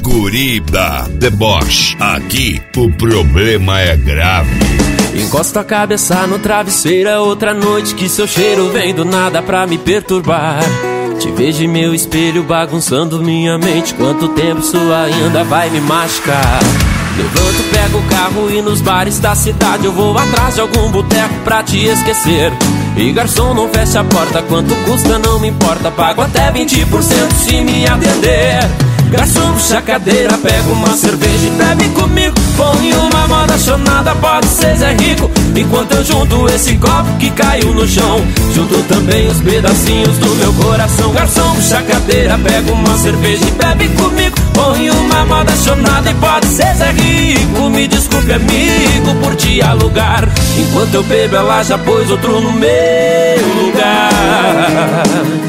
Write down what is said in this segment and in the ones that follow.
guri da deboche. Aqui o problema é grave. Encosto a cabeça no travesseiro, é outra noite que seu cheiro vem do nada pra me perturbar. Te vejo em meu espelho bagunçando minha mente. Quanto tempo isso ainda vai me machucar? Levanto, pego o carro e nos bares da cidade eu vou atrás de algum boteco pra te esquecer. E garçom, não fecha a porta, quanto custa não me importa, pago até 20% se me atender. Garçom, puxa a cadeira, pega uma cerveja e bebe comigo. Põe uma moda chonada, pode ser Zé Rico. Enquanto eu junto esse copo que caiu no chão, junto também os pedacinhos do meu coração. Garçom, puxa a cadeira, pega uma cerveja e bebe comigo. Põe uma moda chonada e pode ser Zé Rico. Me desculpe, amigo, por te alugar. Enquanto eu bebo, ela já pôs outro no meu lugar.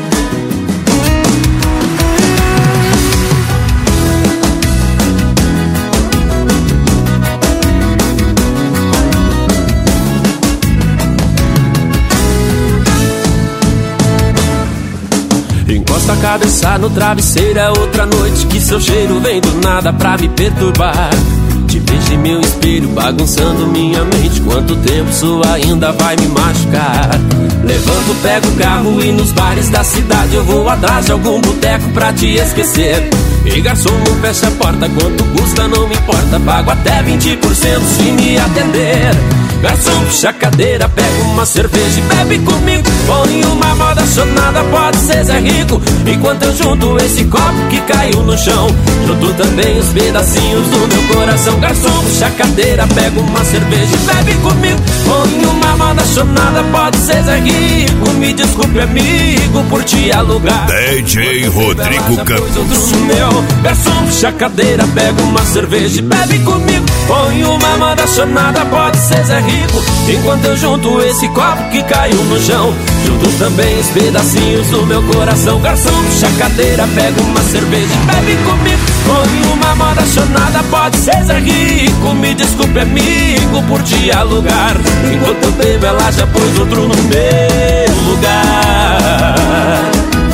Encosta a cabeça no travesseiro, é outra noite que seu cheiro vem do nada pra me perturbar. Te vejo em meu espelho bagunçando minha mente. Quanto tempo isso ainda vai me machucar? Levanto, pego o carro e nos bares da cidade eu vou atrás de algum boteco pra te esquecer. E garçom, não fecha a porta, quanto custa não me importa, pago até 20% se me atender. Garçom, puxa a cadeira, pega uma cerveja e bebe comigo. Põe uma moda chonada, pode ser Zé Rico. Enquanto eu junto esse copo que caiu no chão, junto também os pedacinhos do meu coração. Garçom, puxa a cadeira, pega uma cerveja e bebe comigo. Põe uma moda chonada, pode ser Zé Rico. Me desculpe, amigo, por te alugar. DJ Rodrigo Campos. Garçom, puxa a cadeira, pega uma cerveja e bebe comigo. Põe uma moda chonada, pode ser Zé Rico. Enquanto eu junto esse copo que caiu no chão, junto também os pedacinhos do meu coração. Garçom, puxa a cadeira, pega uma cerveja e bebe comigo. Põe uma moda chonada, pode ser Zé Rico. Me desculpe, amigo, por te alugar. Enquanto eu bebo, ela já pôs outro no meu lugar.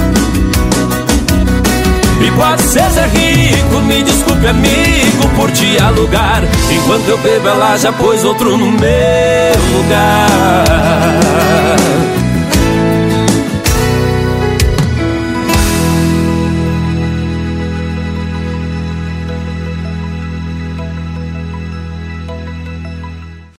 E pode ser Zé Rico, me desculpe, amigo, por te alugar. Enquanto eu bebo, ela já pôs outro no meu lugar.